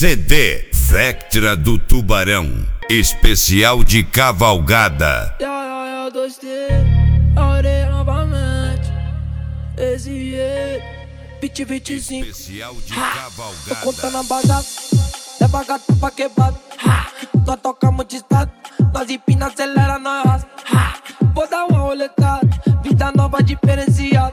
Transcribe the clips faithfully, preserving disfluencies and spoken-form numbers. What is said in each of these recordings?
C D Vectra do Tubarão, especial de cavalgada. Eu gostei, orei novamente. Esse é vinte e vinte e cinco. Especial de Ha! cavalgada. Tô contando a bagaça, é bagaça pra quebrado. Nós tocamos de estado, nós empina, acelera, nós rasga. Vou dar uma roletada, vida nova diferenciada.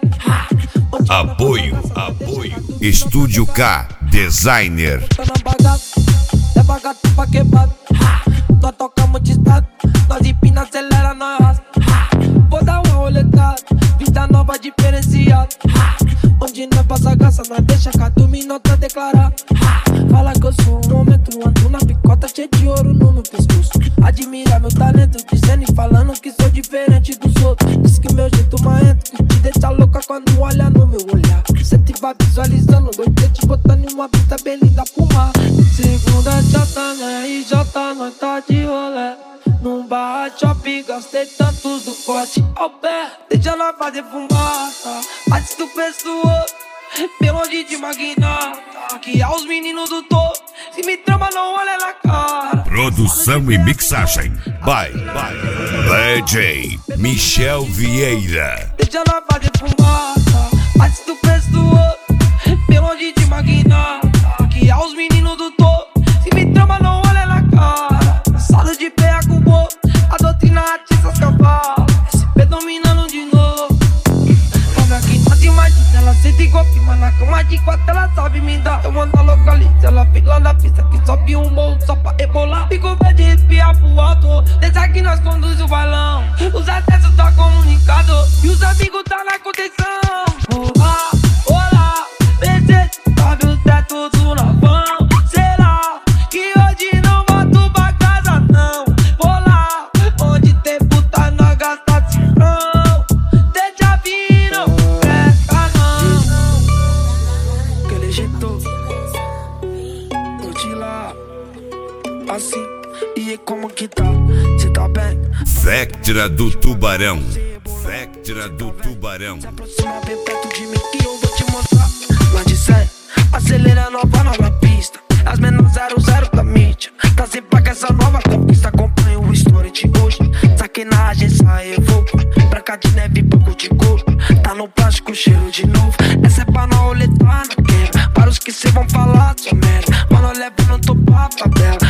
Apoio, apoio. Estúdio K, designer. Contando a bagaça, é bagaça pra quebrado. Nós tocamos de estado, nós empina, acelera, nós rasga. Vou dar uma roletada, vida nova diferenciada. Onde nós passa graça, nós deixa cada minuto declarar. Fala que eu sou um momento, ando na picota cheio de ouro no meu pescoço. Admira meu talento, dizendo e falando que sou diferente dos outros. Diz que meu jeito marrento, que te deixa louca quando olha no meu olhar. Cê te vai visualizando, gostei te botando em uma vista bem linda pro mar. Segunda J, na R J, nós tá de rolê. Num bar shopping, gastei tantos do corte ao pé. Deixa nós fazer fumaça, antes do pessoal. Pelonde de magnata, que aos meninos do topo. Se me trama, não olha na cara. Produção e mixagem by, by D J Michel Vieira. Deixa nós fazer fumaça, antes do pessoal. Pelonde de magnata, que aos meninos do topo. Se me trama, não olha na cara. Cansado de pé com o bobo, a doutrina atiça as cavalos. S P dominando de novo. Olha que nós imagina, ela sente golpe, mas na cama de quatro ela sabe me dar. Eu mando a localiza, ela vem lá na pista que sobe um morro só pra rebolar. Fico verde e espiar pro alto, desde aqui nós conduz o balão. Os acessos tá comunicado e os amigos tá na contenção. Olá, olá, B C, sobe o teto do navão. Será que hoje não volto pra casa não? Vou lá, onde tem puta nós gasta cifrão. Deixa vir, não presta não. Aquele jeito, curte lá, assim, e aí como que tá? Cê tá bem? Vectra do Tubarão, Vectra do Tubarão. Se aproxima bem perto de mim que eu vou te mostrar. Lá de cem, acelera nova, nova pista. As menores zero zero da mídia. Tá sem paga essa nova conquista. Acompanha o story de hoje. Saquei na agência Evoco. Branca de neve, pouco de couro. Tá no plástico, cheiro de novo. Essa é pra não roletar na quebra. Para os que cê vão falar sua merda. Mano, leva, não tô pra favela.